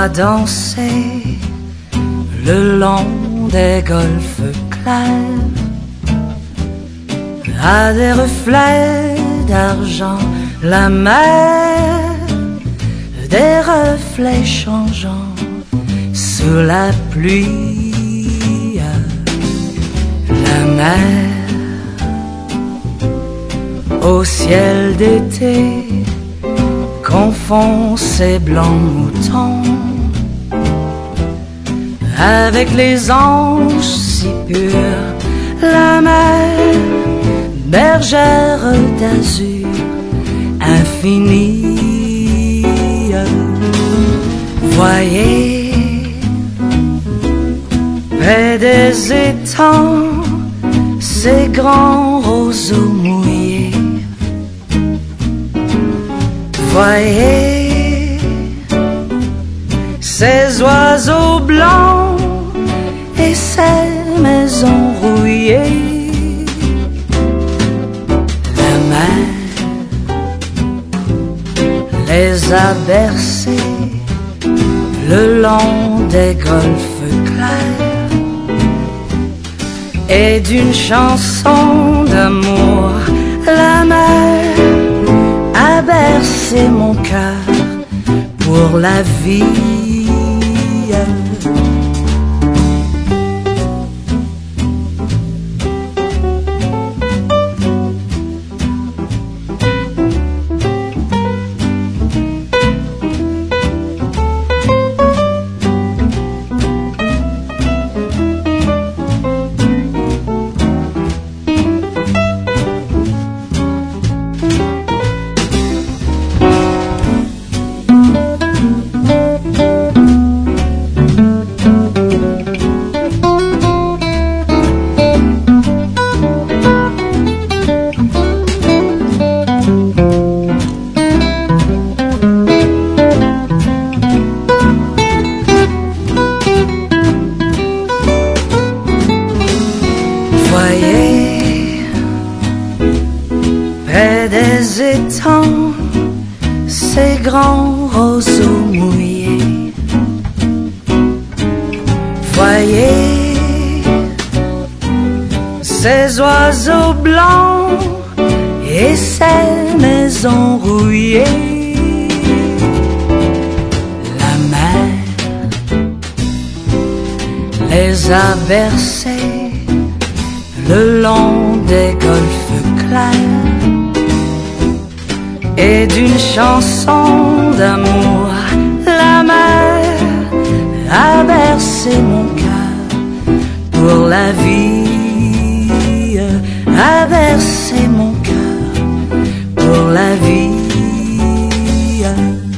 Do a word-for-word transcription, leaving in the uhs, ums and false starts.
danser le long des golfes clairs, à des reflets d'argent, la mer, des reflets changeants sous la pluie. La mer au ciel d'été confond ses blancs moutons avec les anges si purs. La mer, bergère d'azur infinie. Voyez, près des étangs, ces grands roseaux mouillés. Voyez, ces oiseaux blancs et ces maisons rouillées. La mer les a bercés le long des golfes clairs, et d'une chanson d'amour, la mer a bercé mon cœur pour la vie. Voyez, près des étangs, ces grands roseaux mouillés. Voyez, ces oiseaux blancs et ces maisons rouillées. La mer les a bercés le long des golfes clairs, et d'une chanson d'amour, la mer a bercé mon cœur pour la vie, a bercé mon cœur pour la vie.